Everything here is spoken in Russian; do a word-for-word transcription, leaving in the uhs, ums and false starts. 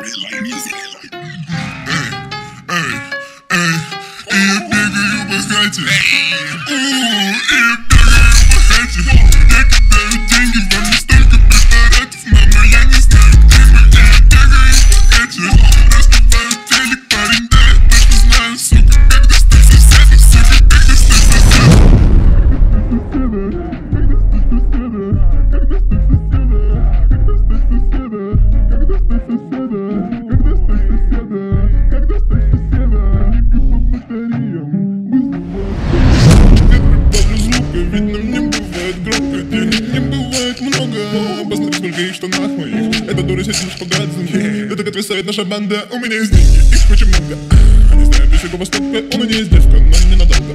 like music. Эй, эй, эй, и я бегаю по хате. О, и я бегаю по хате. Я кидаю деньги, вам не столько препаратов, мама, я не знаю, где мы. Я бегаю по хате. Разбиваю телек, парень, да, я точно знаю, сука, как достать соседа, сука, как достать соседа. Видно, мне бывает громко, денег не бывает много. Посмотри, сколько их в штанах моих. Эта дура сидит на шпагат за ней. Это как отвисает наша банда, у меня есть деньги, их очень много. Не знаю, без всякого востока, у меня есть девка, но не надолго.